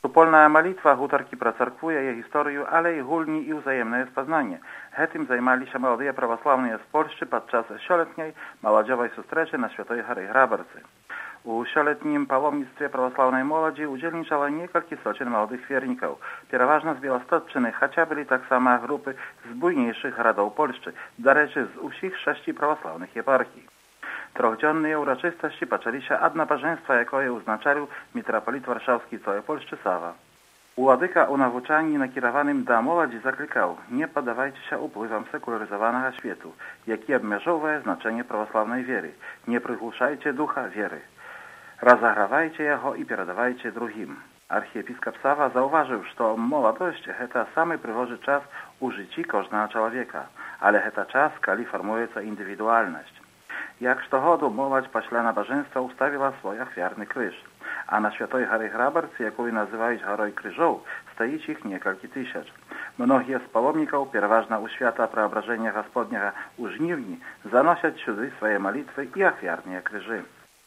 Супольная молитва гутаркі пра царкву, яе гісторыю, але і гульні і ўзаемнае спазнанне. Гэтым займаліся маладыя праваслаўныя з Польшчы падчас сёлетняй маладзёвай сустрэчы на Святой гары Грабарцы. У сёлетнім паломніцтве праваслаўнай моладзі удзельнічала некалькі соцень маладых вернікаў, пераважна з Беластотчыны, хаця былі таксама групы з буйнейшых гарадоў Польшчы, дарэчы, з усіх 6 праваслаўных епархій. Трохдзённыя ўрачыстасці пачаліся ад набажэнства, якое ўзначаліў мітрапаліт варшаўскі цэлай Польшчы Сава. Уладыка ў навучанні, накіраваным да моладзі, заклікаў: не паддавайцеся ўплывам секулярызаванага свету, які абмяжоўвае значэнне праваслаўнай веры, не прыглушайце духа веры. Разагравайце яго і перадавайце другім. Архіепіскап Сава заўважыў, што маладосць – гэта самы прыгожы час у жыцці кожнага чалавека, але гэта час, калі фармуецца індывідуальнасць. Як штогоду моладзь пасля набажэнства ўставіла свой ахвярны крыж, а на Святой гары Грабарцы, якую называюць гарой крыжоў, стаіць іх некалькі тысяч. Многія з паломнікаў, пераважна ў свята Праабражэння Гасподняга ў жніўні, заносяць сюды свае малітвы і ахвярныя крыжы.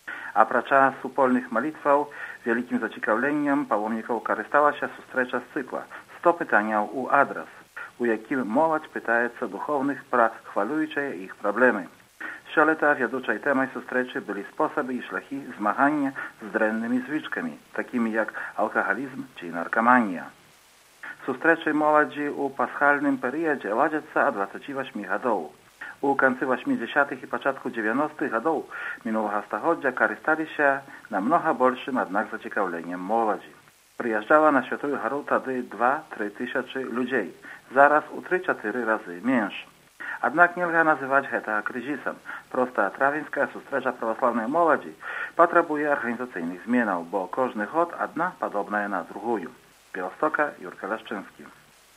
Апрача супольных малітваў, вялікім зацікаўленнем паломнікаў карысталася сустрэча з цыкла «100 пытанняў у адрас», у якім моладзь пытаецца духоўных пра хвалюючыя іх праблемы. Сёлета вядучай тэмай сустрэчы былі спосабы і шляхі змагання з дрэннымі звычкамі, такімі як алкагалізм ці наркаманія. Сустрэчы моладзі ў пасхальным перыядзе ладзяцца ад 28 гадоў. У канцы 80-х і пачатку 90-х гадоў мінулага стагоддзя карысталіся намнога большым, аднак, зацікаўленнем моладзі. Прыязджала на Святую гару тады 2-3 тысячы людзей, зараз у 3-4 разы менш. Аднак нельга называць гэтага крызісам. Проста травеньская сустрэча праваслаўнай моладзі патрабуе арганізацыйных зменаў, бо кожны год адна падобная на другую. Беластока, Юрка Лашчынскі.